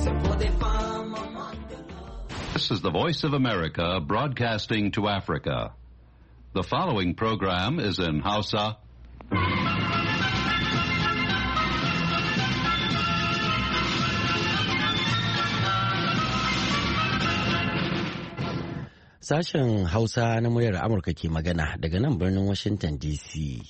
This is the Voice of America broadcasting to Africa. The following program is in Hausa. Sashen Hausa na muryar Amurka ke magana daga nan birnin Washington DC.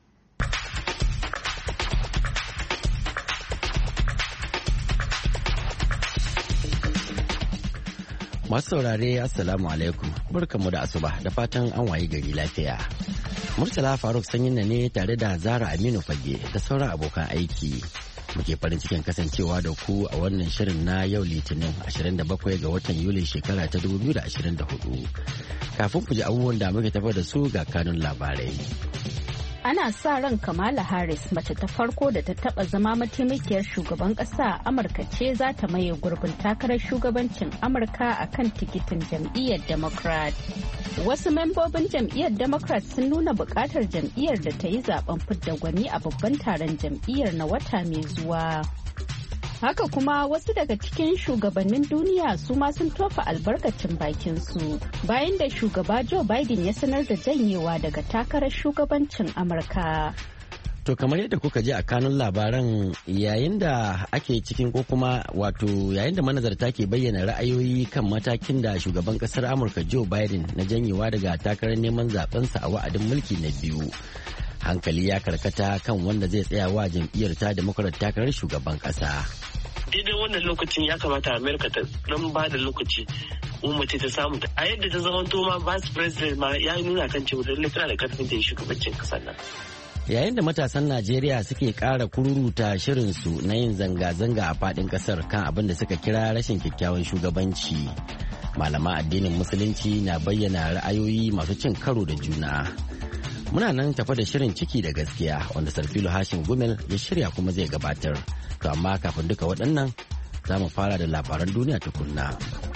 Masu saurare Assalamu alaikum, barkamu da asuba da fatan an wayi gari lafiya. Murtala Faruk sanyin ne tare da Zara Aminu Fage da sauran abokan aiki. Muke farin cikin kasancewa da ku a wannan shirin na yau Litinin 27 ga watan Yuli shekara ta 2024. Kafin ku ji abubuwan da muke tafa da su ga kanun labarai. Ana sa ran Kamala Harris, mace ta farko da ta taba zama mataimakiyar shugaban kasa a Amurka ce za ta maye gurbin takarar shugabancin Amurka a kan tikitin jam'iyyar Democrat. Wasu membobin jam'iyyar Democrat sun nuna bukatar jam'iyyar da ta yi zaben fidda gwani a babban taron jam'iyyar na wata mai zuwa. Haka kuma wasu daga cikin shugabannin duniya su ma sun tofa albarkacin bakinsu bayan da shugaba Joe Biden ya sanar da janyewa daga takarar shugabancin Amurka. To kamar yadda kuka ji a kanun labaran, yayin da ake cikin ko kuma wato yayin da manazarta ke bayyana ra'ayoyi kan matakin da shugaban kasar Amurka Joe Biden na janyewa daga takarar neman zabensa a wa'adin mulki na biyu. Hankali ya karkata kan wanda zai tsaya wa jam'iyyar ta Democrat takarar shugaban kasa. Daidai wannan lokacin ya kamata Amerika ta dan ba da lokaci mace ta samu a yadda ta zama ma vice president ma ya nuna kan cewa lallai tana da karfin da shugabancin kasar nan. Yayin da matasan Najeriya suke ƙara kururuta shirinsu na yin zanga-zanga a faɗin ƙasar kan abin da suka kira rashin kyakkyawan shugabanci, malaman addinin musulunci na bayyana ra'ayoyi masu cin karo da juna. Muna nan tafa da shirin ciki da gaskiya wanda Sarfilo Hashim Gumel ya shirya kuma zai gabatar. To amma kafin duka waɗannan za mu fara da labaran duniya tukunna.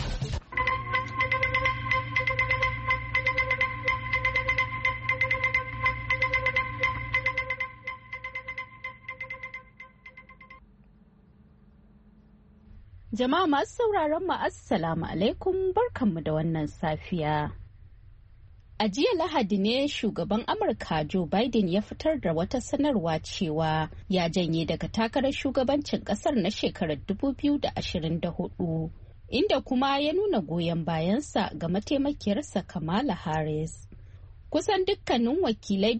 Jama'a masu sauraron mu assalamu alaikum, barkanmu da wannan safiya. A jiya Lahadi ne shugaban Amurka Joe Biden ya fitar da wata sanarwa cewa ya janye daga takarar shugabancin kasar na shekarar 2024, inda kuma ya nuna goyon bayansa ga mataimakiyarsa Kamala Harris. Kusan dukkanin wakilai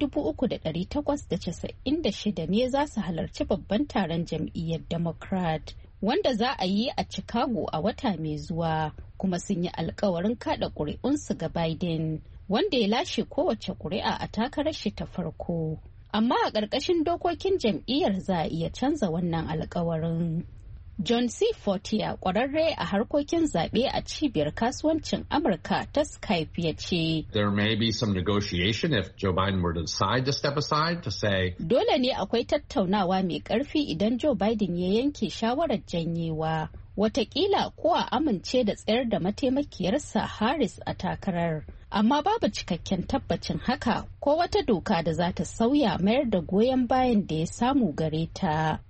3,896 ne za su halarci babban taron jam'iyyar Democrat, wanda za a yi a Chicago a wata mai zuwa, kuma sun yi alkawarin kada ƙuri'unsu ga Biden, wanda ya lashe kowace ƙuri'a a takarar shi ta farko. Amma a ƙarƙashin dokokin jam'iyyar za a iya canza wannan alkawarin. John C. Fortier, ƙwararre a harkokin zaɓe a cibiyar kasuwancin Amurka ta Skype, ya ce, There may be some negotiation if Joe Biden were to decide to step aside to say, dole ne akwai tattaunawa mai ƙarfi idan Joe Biden ya yanke shawarar janyewa. Wataƙila ko a amince da tsayar da mataimakiyarsa Harris a takarar. Amma babu cikakken tabbacin haka ko wata doka da za ta sauya mayar da goyon bayan da ya samu gare ta.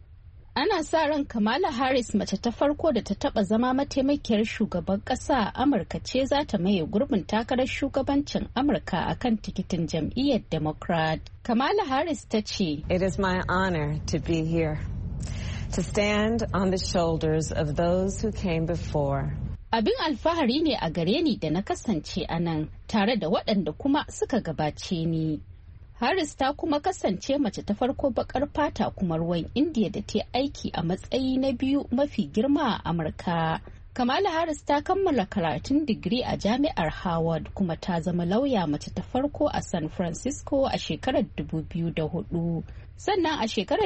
Ana sa ran Kamala Harris, mace ta farko da ta taba zama mataimakiyar shugaban kasa a Amurka ce za ta maye gurbin takarar shugabancin Amurka a kan tikitin jam'iyyar Democrat. Kamala Harris ta ce, It is my honor to be here, to stand on the shoulders of those who came before. Abin alfahari ne a gare ni da na kasance a nan tare da waɗanda kuma suka gabace ni. Harris ta kuma kasance mace ta farko bakar fata kuma ruwan Indiya da ta aiki a matsayi na biyu mafi girma a Amurka. Kamala Harris ta kammala karatun digiri a jami'ar Howard kuma ta zama lauya mace ta farko a San Francisco a shekarar 2004. Sannan a shekarar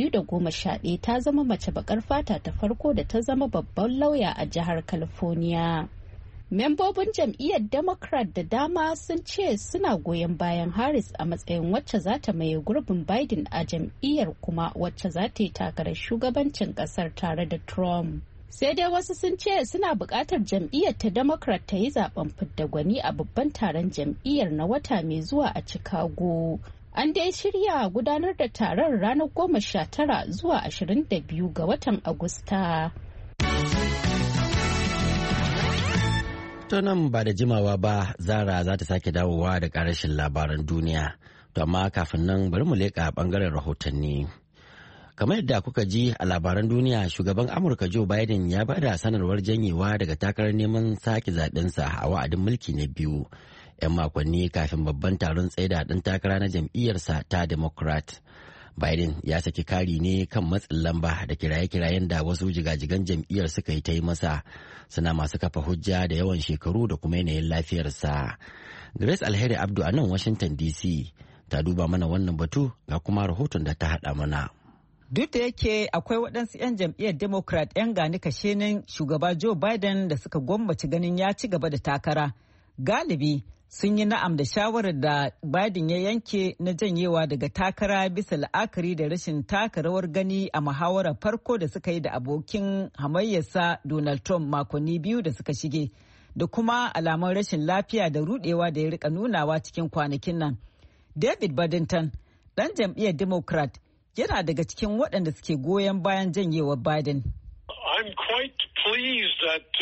2011 ta zama mace bakar fata ta farko da ta zama babban lauya a jihar California. Membobin jam'iyyar Democrat da dama sun ce suna goyon bayan Harris a matsayin wacce za ta maye gurbin Biden a jam'iyyar kuma wacce za ta yi takarar shugabancin kasar tare da Trump. Sai dai wasu sun ce suna buƙatar jam'iyyar ta Democrat ta yi zaben fidda gwani a babban taron jam'iyyar na wata mai zuwa a Chicago. An dai shirya gudanar da taron ranar 19 zuwa 22 ga watan Agusta. To nan ba da jimawa ba Zara za ta sake dawowa da karashin labaran duniya. To amma kafin nan bari mu leƙa ɓangaren rahotanni. Kamar yadda kuka ji a labaran duniya, shugaban Amurka Joe Biden ya ba da sanarwar janyewa daga takarar neman sake zaɓensa a wa'adin mulki na biyu. 'Yan makonni kafin babban taron tsaida ɗan takara na jam'iyyarsa ta Democrat. Biden ya saki kari ne kan matsin lamba da kiraye-kirayen da wasu jigajigan jam'iyyar suka yi ta yi masa, suna masu kafa hujja da yawan shekaru da kuma yanayin lafiyarsa. Grace Alheri Abdu a nan Washington DC ta duba mana wannan batu ga kuma rahoton da ta haɗa mana. Duk da yake akwai waɗansu 'yan jam'iyyar Democrat 'yan gani kashenin shugaba Joe Biden da suka gwammaci ganin ya ci gaba da takara, galibi sun yi na'am da shawarar da Biden ya yanke na janyewa daga takara bisa la'akari da rashin taka rawar gani a muhawarar farko da suka yi da abokin hamayyarsa Donald Trump makonni biyu da suka shige, da kuma alamun rashin lafiya da rudewa da ya rika nunawa cikin kwanakin nan. David Paddington, ɗan jam'iyyar Democrat, yana daga cikin waɗanda suke goyon bayan janyewar Biden. I'm quite pleased that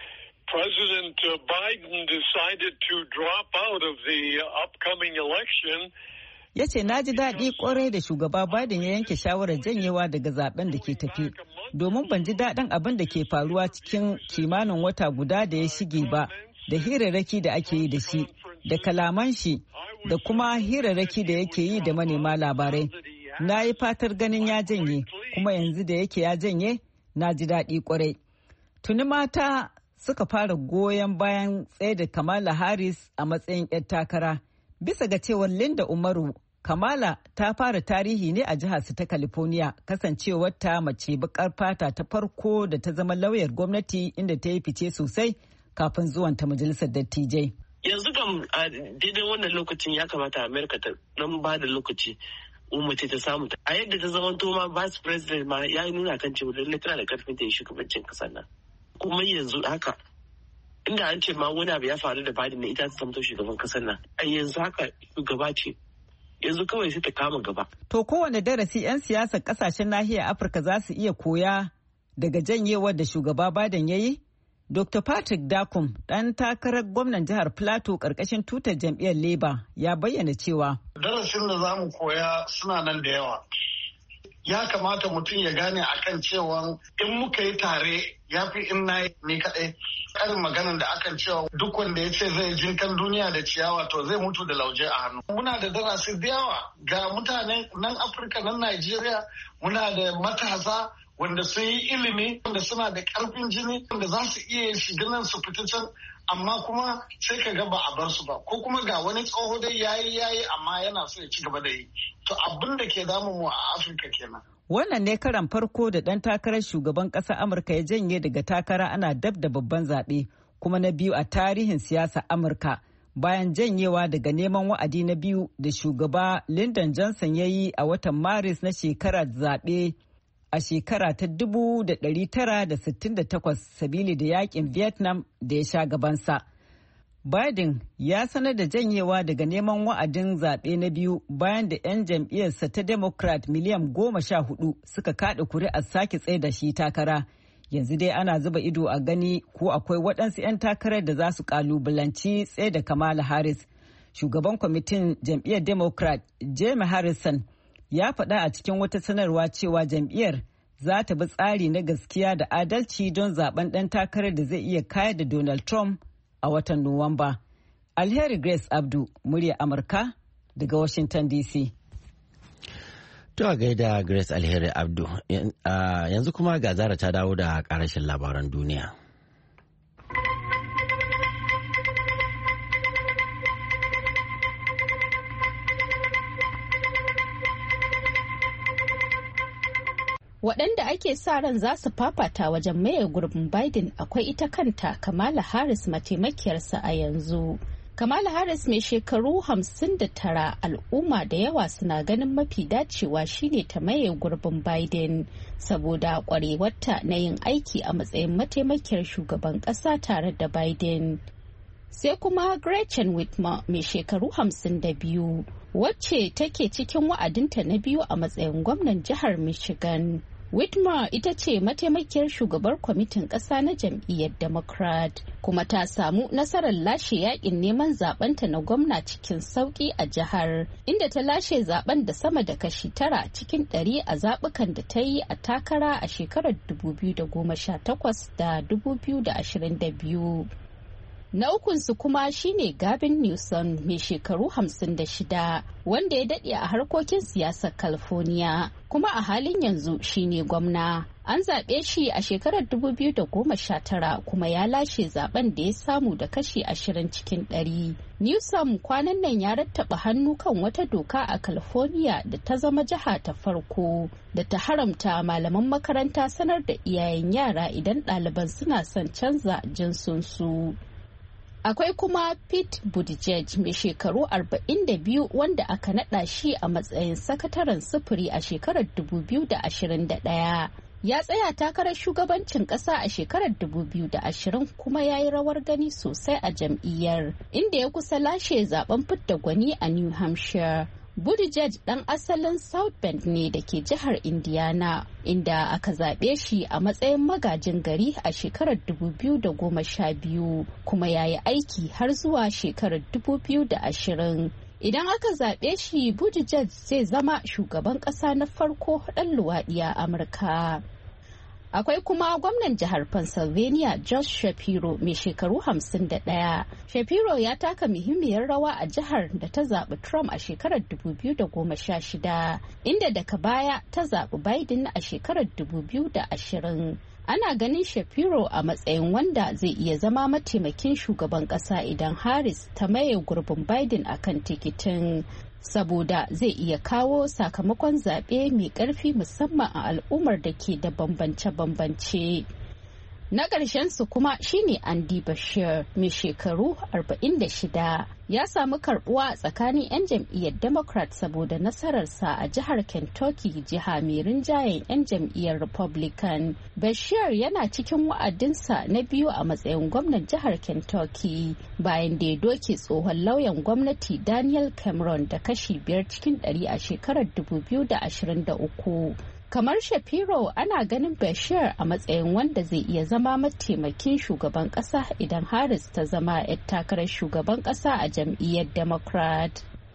President Biden decided to drop out of the upcoming election. Ya ce na ji daɗi ƙwarai da shugaba Biden ya yanke shawarar janyewa daga zaben da ke tafi, domin ban ji daɗin abin da ke faruwa cikin kimanin wata guda da ya shige ba, da hirarraki da ake yi da shi, da kalaman shi, da kuma hirarraki da yake yi da manema labarai. Na yi fatar ganin ya janye, kuma yanzu da yake ya janye, na ji daɗi ƙwarai. Tuni mata suka fara goyon bayan tsaye da Kamala Harris a matsayin 'yar takara. Bisa ga cewar Linda Umaru, Kamala ta fara tarihi ne a jihar su ta California, kasancewar ta mace bakar fata ta farko da ta zama lauyar gwamnati, inda ta yi fice sosai kafin zuwanta majalisar dattijai. Yanzu kam a daidai wannan lokacin ya kamata Amerika ta dan ba da lokaci mace ta samu ta. A yadda ta zama ma vice president ma ya nuna kan cewa lallai tana da karfin ta yi shugabancin kasar nan. Kuma yanzu haka inda an ce ma wani abu ya faru da Biden na ita ta zamto shugaban kasar nan, a yanzu haka shugaba ce, yanzu kawai sai ta kama gaba. To kowane darasi 'yan siyasar kasashen nahiyar Afirka za su iya koya daga janyewar da shugaba Biden ya yi? Dr. Patrick Dakum, ɗan takarar gwamnan jihar Plateau ƙarƙashin tutar jam'iyyar Labour, ya bayyana cewa darasin da za mu koya suna nan da yawa. Ya kamata mutum ya gane akan cewa in muka yi tare ya fi in na ni kaɗai. Karin maganan da akan cewa duk wanda ya ce zai jinkan duniya da ciyawa to zai mutu da lauje a hannu. Muna da darasi da yawa ga mutane nan Afirka, nan Najeriya, muna da matasa wanda sun yi ilimi, wanda suna da ƙarfin jini, wanda za su iya shiga nan su fita can, amma kuma sai ka ga ba a bar su ba, ko kuma ga wani tsoho dai yayi amma yana so ya ci gaba da yi. To abin da ke damun mu a Afirka kenan. Wannan ne karan farko da ɗan takarar shugaban ƙasar Amurka ya janye daga takara ana dab da babban zaɓe, kuma na biyu a tarihin siyasar Amurka, bayan janyewa daga neman wa'adi na biyu da shugaba Lyndon Johnson ya yi a watan Maris na shekarar zaɓe a shekara ta 1968 sabili da yakin Vietnam da ya sha gabansa. Biden ya sanar da janyewa daga neman wa'adin zaɓe na biyu bayan da 'yan jam'iyyarsa ta Democrat miliyan 14 suka kaɗa kuri'ar sake tsaye da shi takara. Yanzu dai ana zuba ido a gani ko akwai waɗansu 'yan takarar da za su ƙalubalanci tsaye da Kamala Harris. Shugaban kwamitin jam'iyyar Democrat Jamie Harrison ya faɗa a cikin wata sanarwa cewa jam'iyyar za ta bi tsari na gaskiya da adalci don zaben ɗan takarar da zai iya kayar da Donald Trump a watan Nuwamba. Alheri Grace Abdu, murya Amurka daga Washington DC. To a gaida Grace Alheri Abdu. Yanzu kuma ga Zara ta dawo da ƙarashin labaran duniya. Waɗanda ake sa ran za su fafata wajen maye gurbin Biden akwai ita kanta Kamala Harris mataimakiyarsa a yanzu. Kamala Harris mai shekaru 59, al'umma da yawa suna ganin mafi dacewa shine ta maye gurbin Biden saboda ƙwarewarta na yin aiki a matsayin mataimakiyar shugaban ƙasa tare da Biden. Sai kuma Gretchen Whitmer mai shekaru 52 wacce take cikin wa'adinta na biyu a matsayin gwamnan jihar Michigan. Whitmer ita ce mataimakiyar shugabar kwamitin ƙasa na jam'iyyar Democrat kuma ta samu nasarar lashe yakin neman zabenta na gwamna cikin sauki a jihar, inda ta lashe zaben da sama da kashi 9 cikin 100 a zabukan da ta yi a takara a shekarar 2018 da 2022. Na ukunsu kuma shine Gavin Newsom mai shekaru 56 wanda ya daɗe a harkokin siyasar California kuma a halin yanzu shine gwamna. An zaɓe shi a shekarar 2019 kuma ya lashe zaben da ya samu da kashi 20 cikin 100. Newsom kwanan nan ya rattaba hannu kan wata doka a California da ta zama jiha ta farko da ta haramta malaman makaranta sanar da iyayen yara idan ɗaliban suna son canza jinsinsu. Akwai kuma Pete Buttigieg mai shekaru 42 wanda aka naɗa shi a matsayin sakataren sufuri a shekarar 2021. Ya tsaya takarar shugabancin ƙasa a shekarar 2020 kuma ya yi rawar gani sosai a jam'iyyar, inda ya kusa lashe zaben fidda gwani a New Hampshire. Buttigieg ɗan asalin South Bend ne da ke jihar Indiana, inda aka zaɓe shi a matsayin magajin gari a shekarar 2012 kuma ya yi aiki har zuwa shekarar 2020. Idan aka zaɓe shi, Buttigieg zai zama shugaban ƙasa na farko ɗan luwaɗi a Amurka. Akwai kuma gwamnan jihar Pennsylvania Josh Shapiro mai shekaru 51. Shapiro ya taka muhimmiyar rawa a jihar da ta zaɓi Trump a shekarar 2016, inda daga baya ta zaɓi Biden a shekarar 2020. Ana ganin Shapiro a matsayin wanda zai iya zama mataimakin shugaban ƙasa idan Harris ta maye gurbin Biden akan tikitin. Saboda zai iya kawo sakamakon zaɓe mai ƙarfi musamman a al'ummar da ke da bambance-bambance. Na ƙarshen su kuma shine Andy Bashir mai shekaru 46. Ya samu karbuwa tsakanin 'yan jam'iyyar Democrat saboda nasararsa a jihar Kentucky, jiha mai rinjayen 'yan jam'iyyar Republican. Bashir yana cikin wa'adinsa na biyu a matsayin gwamnan jihar Kentucky bayan da ya doke tsohon lauyan gwamnati Daniel Cameron da kashi 5 cikin 100 a shekarar 2023. Kamar Shapiro, ana ganin Bashir a matsayin wanda zai iya zama mataimakin shugaban kasa idan Harris ta zama 'yar takarar shugaban kasa a jam'iyyar Democrat.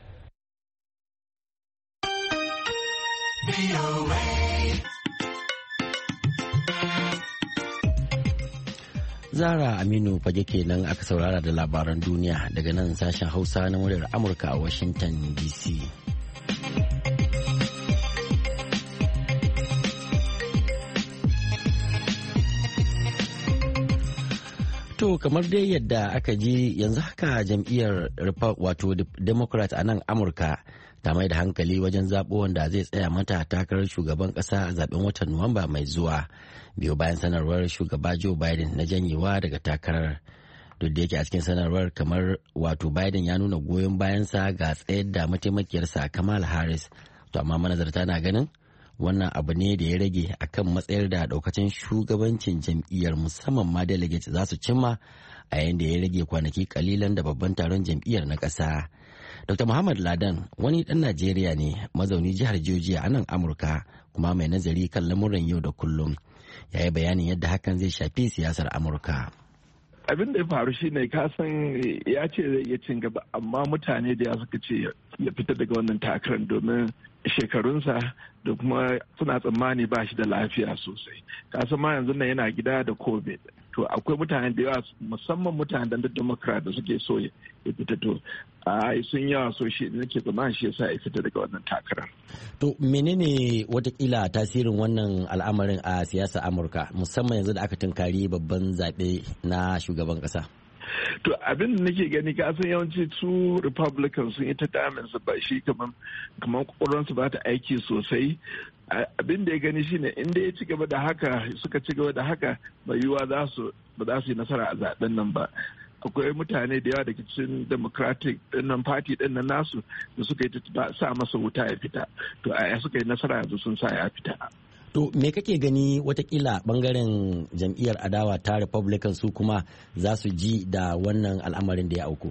Zara Aminu fage kenan aka saurara da labaran duniya daga nan sashen Hausa na muryar Amurka a Washington DC. To kamar dai yadda aka ji yanzu haka jam'iyyar wato Democrat a nan Amurka ta mai da hankali wajen zaɓo wanda zai tsaya mata takarar shugaban ƙasa a zaɓen watan Nuwamba mai zuwa, biyu bayan sanarwar shugaba Joe Biden na janyewa daga takarar. Duk da yake a cikin sanarwar kamar wato Biden ya nuna goyon bayansa ga tsayar da mataimakiyarsa Kamala Harris, to amma manazarta na ganin wannan abu ne da ya rage akan matsayar da daukacin shugabancin jam'iyyar musamman ma delegates za su cimma a yayin da ya rage kwanaki kalilan da babban taron jam'iyyar na ƙasa. Dr. Muhammad Ladan wani ɗan Najeriya ne mazauni jihar Georgia a nan Amurka kuma mai nazari kan lamuran yau da kullum. Ya yi bayanin yadda hakan zai shafi siyasar Amurka. Abin da ya faru shi ne kasan ya ce zai iya cin gaba amma mutane da ya suka ce ya fita daga wannan takarar domin shekarunsa da kuma suna tsammani ba shi da lafiya sosai. Kasan ma yanzu nan yana gida da COVID. To akwai mutane da yawa musamman mutanen da Democrat da suke so ya fita, to sun yawa so shi nake tsammanin shi yasa ya fita daga wannan takarar. To menene watakila tasirin wannan al'amarin a siyasar Amurka musamman yanzu da aka tunkari babban zaɓe na shugaban ƙasa? To abin da nake gani kasan yawanci su Republicans sun yi ta damin su ba shi kamar kwakwalwarsu ba ta aiki sosai. Abin da ya gani shine inda ya ci gaba da haka suka ci gaba da haka mai yiwuwa ba za su yi nasara a zaben nan ba. Akwai mutane da yawa daga cikin Democratic dinnan party dinnan nasu da suka yi sa masa wuta ya fita, to a suka yi nasara yanzu sun sa ya fita. To me kake gani watakila bangaren jam'iyyar adawa ta Republican su kuma za su ji da wannan al'amarin da ya auku?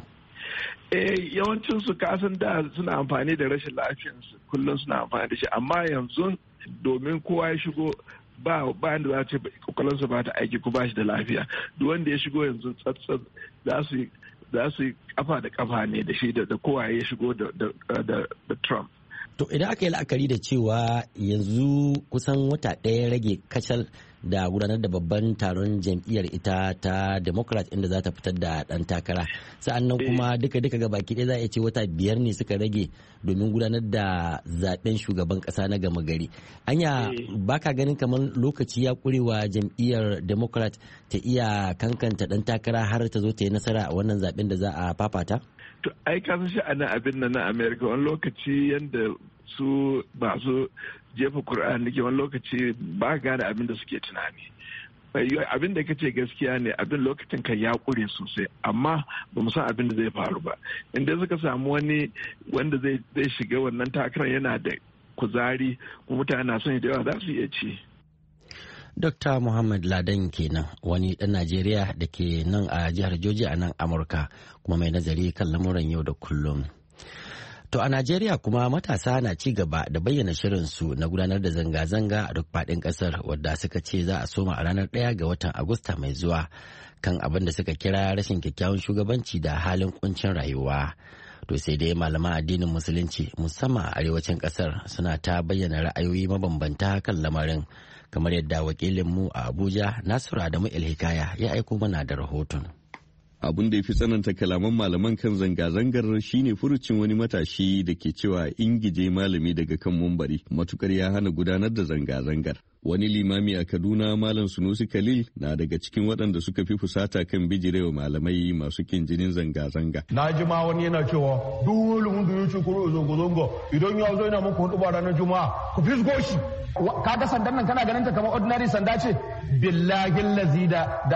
Yawancin su kasan da suna amfani da rashin lafiyarsu kullum suna amfani da shi, amma yanzu domin kowa ya shigo ba da za ce kwakwalwarsa ba ta aiki ko ba shi da lafiya. Duk wanda ya shigo yanzu tsatsat za su yi kafa da kafa ne da shi da kowa ya shigo da Trump. To idan aka yi la'akari da cewa yanzu kusan wata ɗaya rage kacal da gudanar da babban taron jam'iyyar ita ta Democrat inda za ta fitar da ɗan takara, sa'annan kuma duka ga baki ɗaya za a ce wata 5 ne suka rage domin gudanar da zaben shugaban ƙasa na gama gari. Anya baka ganin kamar lokaci ya ƙurewa jam'iyyar Democrat ta iya kankanta ɗan takara har ta zo ta yi nasara a wannan zaben da za a fafata? To ai ka san sha'anin abin nan na America wani lokaci yanda su masu jefa Kur'an nake wani lokaci ba gane abin da suke tunani. Abin da kace gaskiya ne, abin lokacin kan ya kure sosai, amma ba mu san abin da zai faru ba. Inda suka samu wani wanda zai shiga wannan takarar yana da kuzari kuma mutane na son da yawa za su iya ci. Dr. Muhammad Ladan kenan, wani ɗan Najeriya da ke nan a jihar Georgia a nan Amurka, kuma mai nazari kan lamuran yau da kullum. To a Najeriya kuma matasa na ci gaba da bayyana shirinsu na gudanar da zanga-zanga a duk faɗin ƙasar, wadda suka ce za a soma a ranar 1 ga watan Agusta mai zuwa kan abin da suka kira rashin kyakkyawan shugabanci da halin kuncin rayuwa. To sai dai malaman addinin musulunci musamman a arewacin ƙasar suna ta bayyana ra'ayoyi mabambanta kan lamarin, kamar yadda wakilinmu a Abuja Nasiru Adamu Ilhikaya ya aiko mana da rahoton. Abin da ya fi tsananta kalaman malaman kan zanga-zangar shine furucin wani matashi da ke cewa ingije malami daga kan mumbari matukar ya hana gudanar da zanga-zangar. Wani limami a Kaduna, Malam Sunusi Khalil, na daga cikin waɗanda suka fi fusata kan bijirewa malamai masu kin jinin zanga-zanga. Na ji ma wani yana cewa dole mun da yace kuro zongo-zongo idan ya zo yana muku hudu ba ranar Juma'a ku fisgo shi. Kaga sandan nan kana ganin ta kamar ordinary sanda ce? Billahi lazi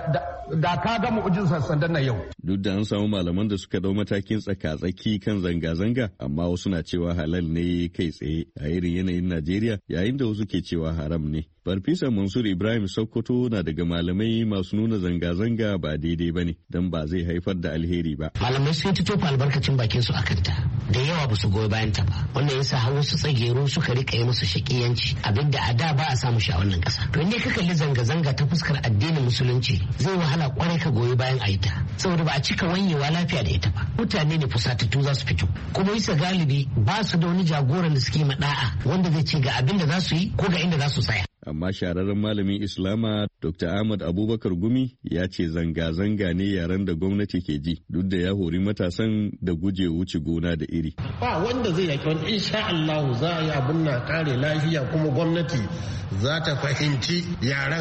da ka ga mu'jizar sandan nan yau. Duk da an samu malaman da suka dau matakin tsaka-tsaki kan zanga-zanga, amma wasu na cewa halal ne kai tsaye a irin yanayin Najeriya, yayin da wasu ke cewa haram ne. Farfesa Mansur Ibrahim Sokoto na daga malamai masu nuna zanga-zanga ba daidai ba ne don ba zai haifar da alheri ba. Malamai sun ci tofa albarkacin bakin su akan ta da yawa ba su goyi bayan ta ba. Wannan yasa har wasu tsagero suka rika yi musu shakiyanci abinda a da ba a samu shi a wannan kasa. To inda ka kalli zanga-zanga ta fuskar addinin musulunci zai wahala kwarai ka goyi bayan a ita saboda ba a cika wanyewa lafiya da ita ba. Mutane ne fusatattu za su fito kuma bisa galibi ba su da wani jagoran da suke maɗa'a wanda zai ce ga abin da za su yi ko ga inda za su tsaya. Amma shahararren malamin Islama Dr. Ahmad Abubakar Gumi ya ce zanga-zanga ne yaren da gwamnati ke ji duk da ya hori matasan da guje wuce gona da iri. Ba wanda zai yaki wani insha Allah za a yi abin na kare lafiya kuma gwamnati za ta fahimci yaren.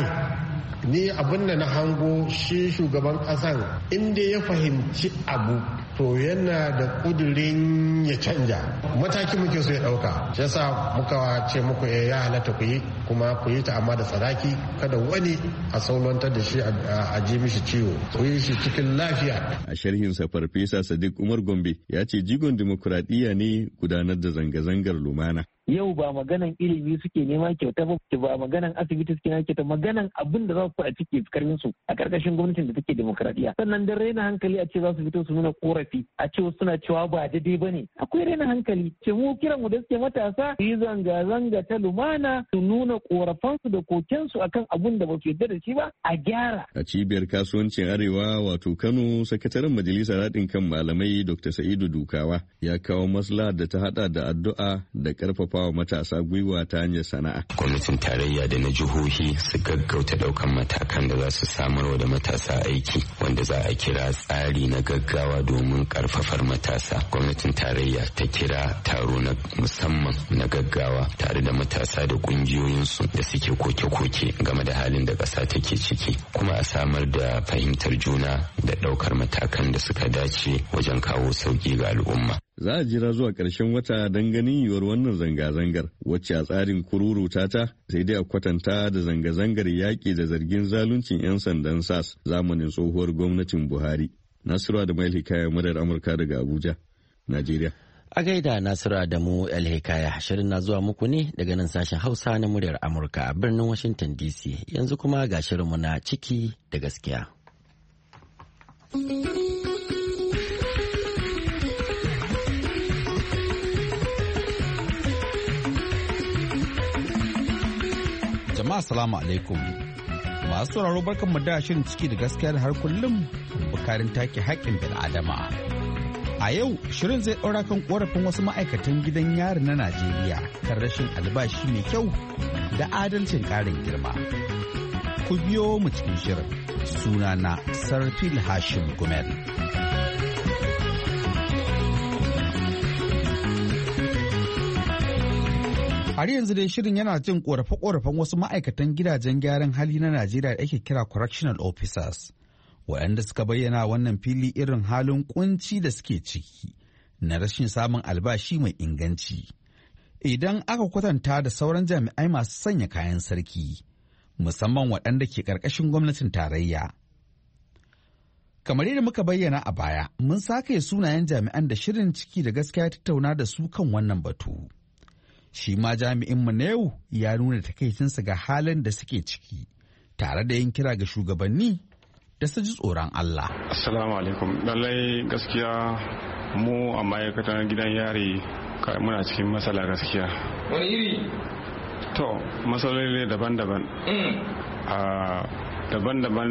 Ni abin da na hango shi shugaban ƙasan inda ya fahimci abu to yana da kudirin ya canja mataki muke so ya dauka shi yasa muka ce muku ya halatta ku yi kuma ku yi ta amma da tsaraki kada wani a saulantar da shi a ji mishi ciwo ku yi shi cikin lafiya. A sharhinsa Farfesa Sadiq Umar Gombe ya ce jigon dimokuraɗiyya ne gudanar da zanga-zangar lumana. Yau ba maganan ilimi suke nema kyauta ba maganan asibiti suke nema kyauta maganan abin da za su a ciki karfin su a karkashin gwamnatin da take demokradiyya sannan dan raina hankali a ce za su fito su nuna korafi a ce suna cewa ba daidai ba ne akwai raina hankali ce mu kiran mu da suke matasa su yi zanga-zanga ta lumana su nuna korafansu da kokensu akan abin da ba su yarda da shi ba a gyara. A cibiyar kasuwancin Arewa wato Kano, sakataren majalisar haɗin kan malamai Dr. Sa'idu Dukawa ya kawo maslaha da ta haɗa da addu'a da ƙarfafa wa matasa gwiwa ta hanyar sana'a. Gwamnatin tarayya da na jihohi su gaggauta daukan matakan da za su samarwa da matasa aiki wanda za a kira tsari na gaggawa domin karfafar matasa. Gwamnatin tarayya ta kira taro na musamman na gaggawa tare da matasa da kungiyoyinsu da suke koke-koke game da halin da ƙasa take ciki kuma a samar da fahimtar juna da daukar matakan da suka dace wajen kawo sauki ga al'umma. Za a jira zuwa ƙarshen wata don ganin yiwuwar wannan zanga-zangar wacce a tsarin kururuta ta sai dai a kwatanta da zanga-zangar yaƙi da zargin zaluncin 'yan sandan SAS zamanin tsohuwar gwamnatin Buhari. Nasiru Adamu Hikaya, muryar Amurka daga Abuja, Najeriya. A gaida Nasiru Adamu Hikaya, shirin na zuwa muku ne daga nan sashen Hausa na muryar Amurka a birnin Washington DC. Yanzu kuma ga shirinmu na ciki da gaskiya. Jama'a salamu alaikum. Masu sauraro barkanmu da shirin ciki da gaskiya da har kullum bukarin take haƙƙin bil'adama. A yau shirin zai ɗaura kan ƙorafin wasu ma'aikatan gidan yari na Najeriya kan rashin albashi mai kyau da adalcin ƙarin girma. Ku biyo mu cikin shirin. Sunana Sarfil Hashim Gumel. Har yanzu dai shirin yana jin ƙorafe-ƙorafen wasu ma'aikatan gidajen gyaran hali na Najeriya da ake kira correctional officers, waɗanda suka bayyana wannan fili irin halin kunci da suke ciki na rashin samun albashi mai inganci. Idan aka kwatanta da sauran jami'ai masu sanya kayan sarki, musamman waɗanda ke ƙarƙashin gwamnatin tarayya. Kamar yadda muka bayyana a baya, mun sake sunayen jami'an da shirin ciki da gaskiya tattauna da su kan wannan batu. Shi ma jami'inmu na yau ya nuna takaicinsa ga halin da suke ciki, tare da yin kira ga shugabanni da su ji tsoron Allah. Assalamu alaikum. Lallai gaskiya mu a ma'aikatan gidan yari muna cikin matsala gaskiya. Wani iri? To, matsaloli daban-daban. Daban-daban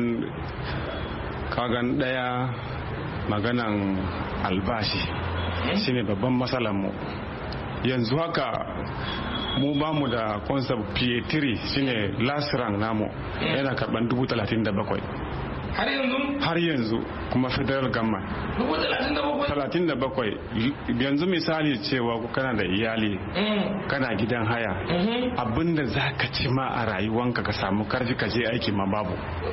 kagan ɗaya maganan albashi shine babban matsalar mu. Yanzu haka mu ba mu da concept PA3 shine last rank namu yana karban 37,000 har yanzu kuma federal government 37,000. Yanzu misali cewa kana da iyali kana gidan haya abinda za ka ci ma a rayuwanka ka samu karfi ka je aiki ma babu.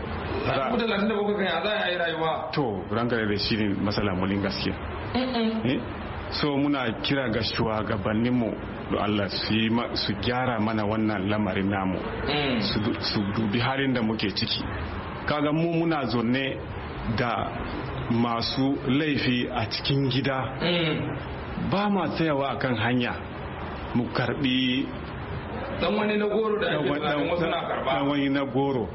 37,000 kan ya za a yi rayuwa? To ranka da shi ne matsala mulin gaskiya. So muna kira ga shugabanninmu da Allah su gyara mana wannan lamarin namu, su dubi halin da muke ciki. Kaga mu muna zonne da masu laifi a cikin gida, ba ma tsayawa akan hanya mu karbi dan wani na goro da ake tsarin wasu na karba. Dan wani na goro.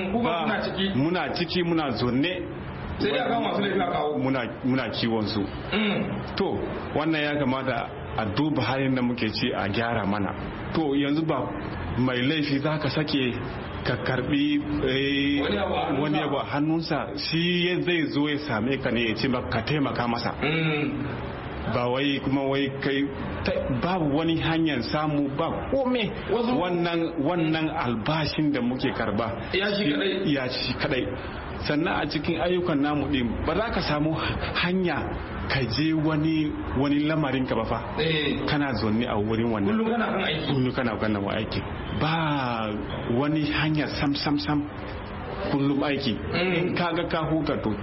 Muna ciki muna zonne. Sai da kan masu laifi a kawo. Muna kiwon su. To wannan ya kamata a duba halin da muke ci a gyara mana. To yanzu ba mai laifi za ka sake ka karbi wani abu a hannunsa, shi zai zo ya same ka ne ya ce ka taimaka masa. Ba wai kuma wai kai babu wani hanyar samu ba kome wannan albashin da muke karba ya shi kadai. Sannan a cikin ayyukan namu din ba za ka samu hanya ka je wani lamarin ka ba fa. Kana zonne a wurin wannan kullum kana kan aiki ba wani hanya sam kullum aiki. In kaga ka huta to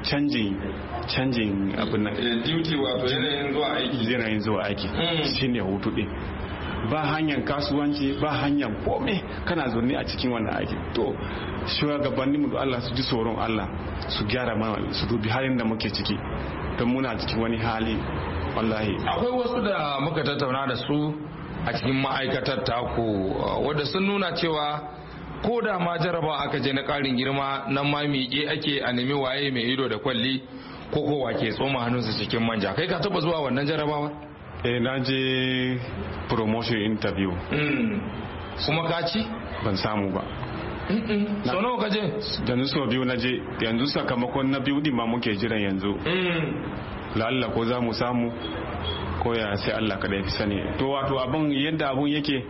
canjin abin nan duty wato yanayin zuwa aiki shine hutu din. Ba hanyar kasuwanci ba hanyar kome kana zonne a cikin wannan aiki. To shugabanninmu da Allah su ji tsoron Allah su gyara mana, su dubi halin da muke ciki don muna cikin wani hali wallahi. Akwai wasu da muka tattauna da su a cikin ma'aikatar taku wadda sun nuna cewa ko da ma jaraba aka je na ƙarin girma nan ma miƙe ake a nemi waye mai ido da kwalli ko kowa ke tsoma hannunsa cikin manja. Kai ka taba zuwa wannan jarabawa? Na je promotion interview. Kuma ka ci? Ban samu ba. So nawa ka je? Yanzu so biyu na je. Yanzu sakamakon na biyu din ma muke jiran yanzu. Lalla ko za mu samu ko ya sai Allah kada fi sani. To wato yadda abun yake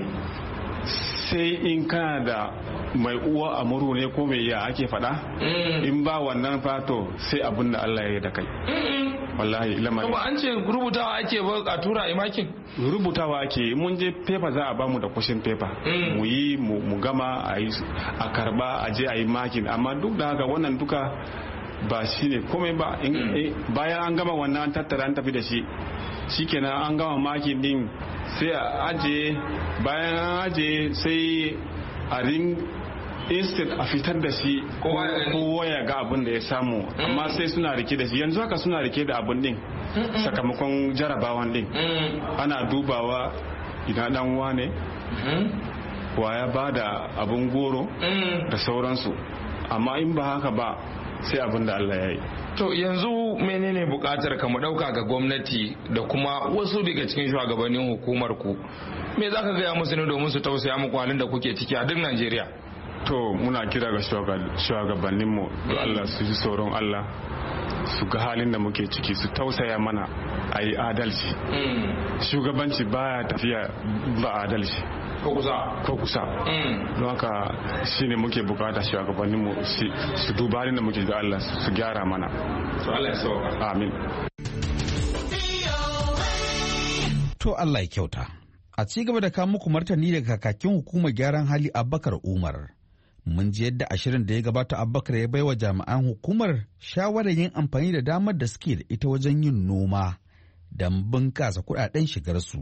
sai in kana da mai uwa a muru ne ko mai ya ake faɗa. In ba wannan fato sai abun da Allah ya yi da kai. Wallahi lamarin. Ba an ce rubutawa ake ba a tura imakin? Rubutawa ake, mun je paper za a ba mu da question paper. Mu yi mu gama a karba a je a yi makin, amma duk da haka wannan duka ba shi ne komai ba. Bayan an gama wannan an tattara an tafi da shi, shikenan an gama makin din sai a aje, bayan an aje sai a instead a fitar da shi kowa ya ga abin da ya samu, amma sai suna rike da shi. Yanzu haka suna rike da abin din sakamakon jarabawan din, ana dubawa ina dan wane wa ya ba da abin goro da sauransu, amma in ba haka ba sai abin da Allah ya yi. To yanzu menene bukatar ka mu dauka ga gwamnati da kuma wasu daga cikin shugabannin hukumar ku, me za ka gaya musu ne domin su tausaya muku halin da kuke ciki a duk Najeriya? To muna kira ga shugabanninmu da Allah su ji tsoron Allah, su ga halin da muke ciki, su tausaya mana a yi adalci. Shugabanci baya tafiya ba adalci ko kusa. Don haka shine muke bukata shugabanninmu su duba halin da muke da Allah su gyara mana. To Allah ya sauka. Amin. To Allah ya kyauta. A ci gaba da kawo muku martani daga kakakin hukumar gyaran hali Abubakar Umar. Mun ji yadda a shirin da ya gabata Abubakar ya baiwa jami'an hukumar shawarar yin amfani da damar da suke da ita wajen yin noma don bunƙasa kuɗaɗen shigarsu.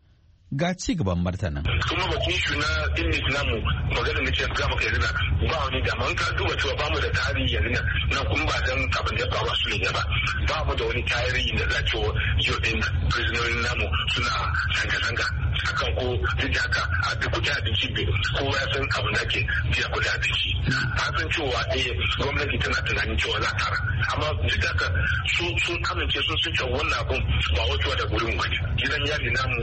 Ga ci gaban martanin. Kuma batun shi na inda namu magana na cewa gama kai zina ba wani dama ka duba cewa ba mu da tarihi yanzu nan kuma ba dan abin da ba su ne ba mu da wani tarihi da za ce yau din prisonerin namu suna zanga-zanga akan ko duk da haka a duk kuɗi abinci bai kowa ya san abin da ke biya kuɗi abinci. An san cewa gwamnati tana tunanin cewa za ta amma duk da haka sun amince sun san cewa wannan abun ba wato da gurin wani gidan yari namu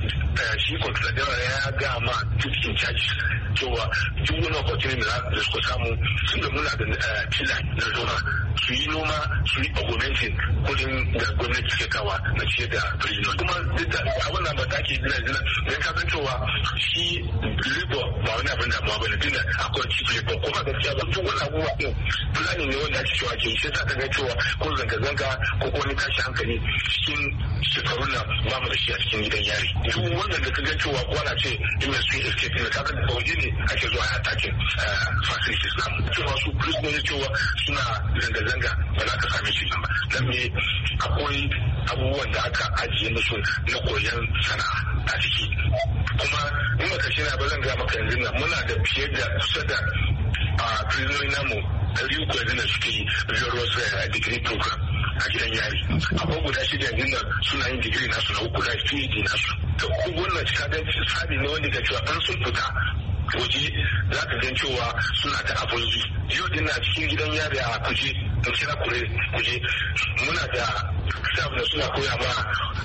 shi contradara ya ga ma duk in charge cewa duk wani opportunity da suka samu sun da muna da fila na noma su yi noma su yi augmenting kudin da gwamnati suke kawa na ciyar da prisoner kuma a wannan ba ta ke zina don ka san cewa shi labor ba wani abin da ma bane tunda akwai cheap labor kuma gaskiya ba duk wani abubuwa ɗin planning ne wanda ake cewa ke shi sa ka ga cewa ko zanga-zanga ko wani tashi hankali cikin shekarun nan ba mu da shi a cikin gidan yari duk wannan da ka ga cewa kwana ce ina su escape ne kaga da waje ne ake zuwa ya takin facilities namu cewa su prisoners cewa suna zanga-zanga ba za ka same shi ba dan me akwai abubuwan da aka ajiye musu na koyon sana'a a ciki kuma in baka shi na ba zan ga maka yanzu nan muna da fiye da kusa da prisoners namu 300 yanzu da suke yi various degree program a gidan yari akwai guda shida yanzu nan suna yin digiri nasu na uku da PhD nasu da kuma wannan kagan tsari ne wanda ga cewa an sun fita waje za ka gan cewa suna da abun yi yau din na cikin gidan yari a kuje in kira kuje muna da staff da suna koya ma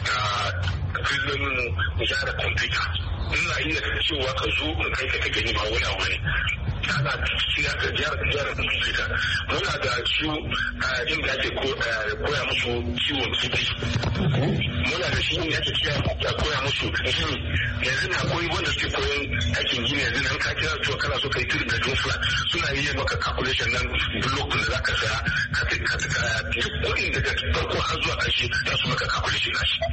prisoner mu gyara kwamfuta ina iya cewa ka zo in kai ka gani ba wani abu ne ana cikin aka gyara kwamfuta muna da su inda ake koya musu ciwon ciki muna da shi inda ake koya musu gini yanzu na koyi wanda suke koyon aikin gini yanzu na ka kira cewa kana so ka yi tiri da jumfla suna yi maka calculation nan block da za ka saya ka duk kuɗin daga farko har zuwa ƙarshe za su maka calculation na shi.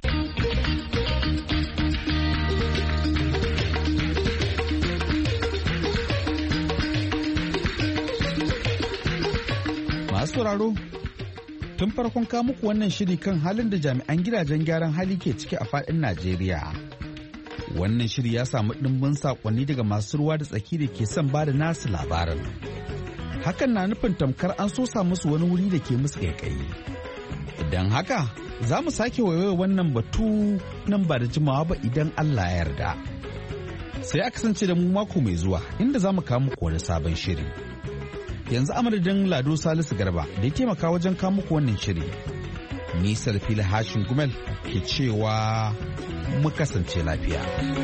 sauraro tun farkon muku wannan shiri kan halin da jami'an gidajen gyaran hali ke ciki a faɗin Najeriya. Wannan shiri ya samu ɗimbin saƙonni daga masu ruwa da tsaki da ke son ba da nasu labarin. Hakan na nufin tamkar an sosa musu wani wuri da ke musu kaikayi. Idan haka za mu sake waiwaye wannan batu nan ba da jimawa ba idan Allah ya yarda. Sai a kasance da mu mako mai zuwa inda za mu kawo muku wani sabon shiri. Yanzu amadadin Lado Salisu Garba da ya taimaka wajen kawo muku wannan shiri. Ni Sarfila Hashin Gumel ke cewa mu kasance lafiya.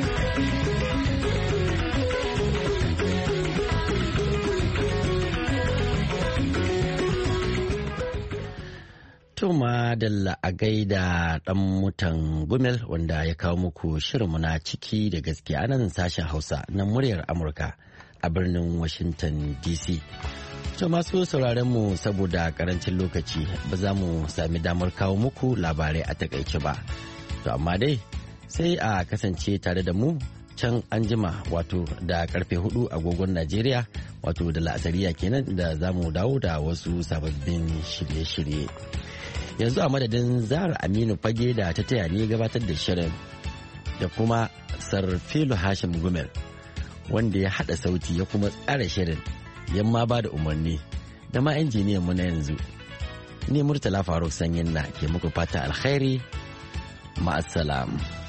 Tuma Dalla a gaida ɗan mutan Gumel wanda ya kawo muku shirinmu na ciki da gaskiya nan sashen Hausa na muryar Amurka a birnin Washington DC. To masu sauraren mu saboda karancin lokaci ba za mu sami damar kawo muku labarai a takaice ba. To amma dai sai a kasance tare da mu can anjima wato da karfe 4 agogon Najeriya wato da la'asariya kenan da za mu dawo da wasu sababbin shirye-shirye. Yanzu a madadin Zahar Aminu Fage da ta taya ni gabatar da shirin da kuma Sarfilu Hashim Gumel wanda ya haɗa sauti ya kuma tsara shirin. Yamma ba da umarni da ma injiniyan mu na yanzu ni Murtala Faruk Sanyin na ke muku fata alkhairi ma'assalam.